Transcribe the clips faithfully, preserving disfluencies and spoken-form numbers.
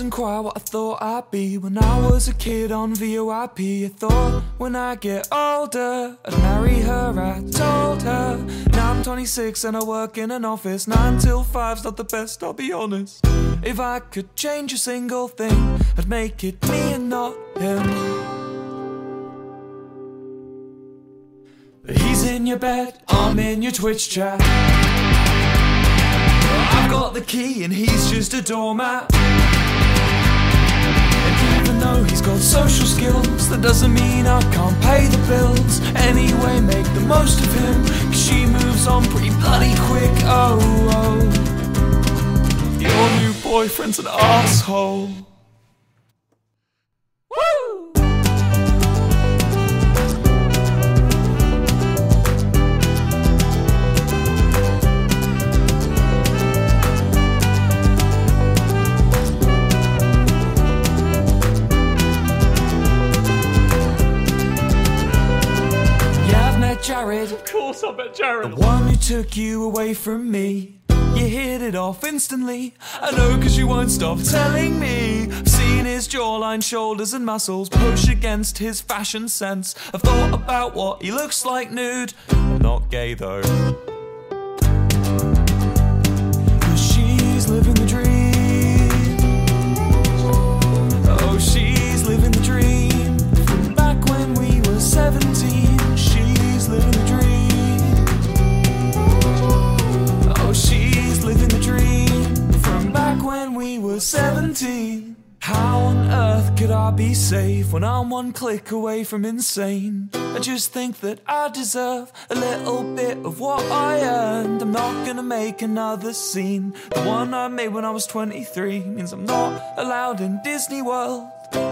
wasn't quite what I thought I'd be when I was a kid on V O I P. I thought when I get older I'd marry her, I told her. Now I'm twenty-six and I work in an office. Nine till five's not the best, I'll be honest. If I could change a single thing, I'd make it me and not him. He's in your bed, I'm in your Twitch chat. I've got the key and he's just a doormat. And even though he's got social skills, that doesn't mean I can't pay the bills. Anyway, make the most of him, cause she moves on pretty bloody quick. Oh, oh, your new boyfriend's an asshole. Jared, of course I bet Jared. The one who took you away from me. You hit it off instantly. I know cause you won't stop telling me. I've seen his jawline, shoulders and muscles push against his fashion sense. I've thought about what he looks like nude. I'm not gay though. Cause she's living the dream. Oh, she's living the dream. From back when we were seventeen. Living the dream. Oh, she's living the dream from back when we were seventeen. How on earth could I be safe when I'm one click away from insane? I just think that I deserve a little bit of what I earned. I'm not gonna make another scene. The one I made when I was twenty-three means I'm not allowed in Disney World.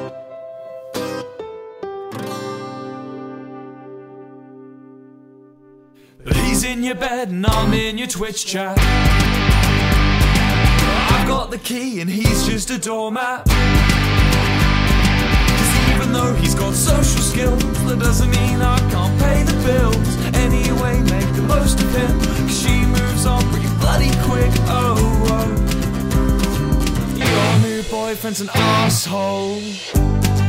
But he's in your bed and I'm in your Twitch chat. I've got the key and he's just a doormat. Cause even though he's got social skills, that doesn't mean I can't pay the bills. Anyway, make the most of him, cause she moves on pretty bloody quick. Oh, oh, your new boyfriend's an asshole.